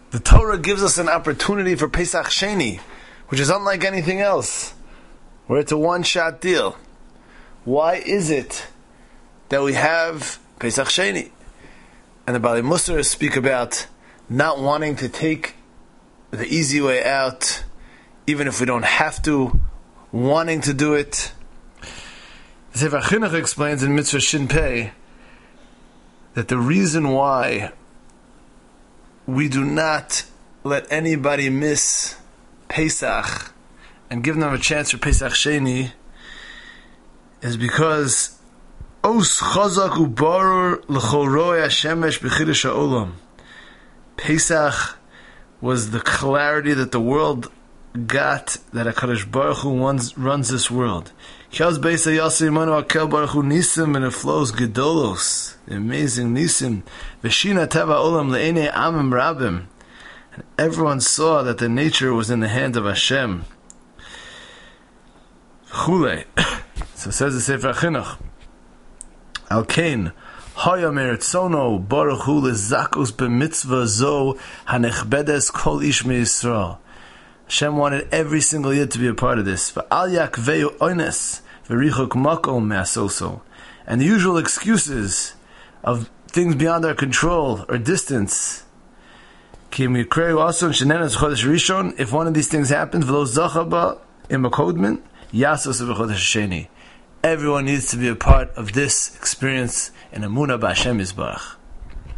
The Torah gives us an opportunity for Pesach Sheni, which is unlike anything else, where it's a one-shot deal. Why is it that we have Pesach Sheni? And the Baalei Musar speak about not wanting to take the easy way out, even if we don't have to, wanting to do it. The Sefer Chinuch explains in Mitzvah Shin Pei that the reason why we do not let anybody miss Pesach and give them a chance for Pesach Sheni is because Os Chazak Ubarur L'chol Ro'ei HaShemesh B'chidush HaOlam. Pesach was the clarity that the world got, that HaKadosh Baruch Hu runs this world. Chaz Beis HaYaseh Imanu HaKel Baruch Hu Nisim, and it flows Gedolos, amazing Nisim. V'shina Teva Olam Le'enei Amim Rabim. And everyone saw that the nature was in the hand of Hashem. Chulei. So says the Sefer Chinuch. Al Kain, Haya Meretzono Baruch Hu Lezakus B'mitzvah Zo Hanechbedes Kol Ish MeYisrael. Hashem wanted every single yid to be a part of this. V'al Yakveu Oines V'richuk Makom Me'asoso. And the usual excuses of things beyond our control or distance. Kim Yikreu also in Shenenas Chodesh Rishon. If one of these things happens, V'lo Zachaba in Makodman Yasos V'chodesh Sheni. Everyone needs to be a part of this experience in Emunah B'Hashem Yisbarach.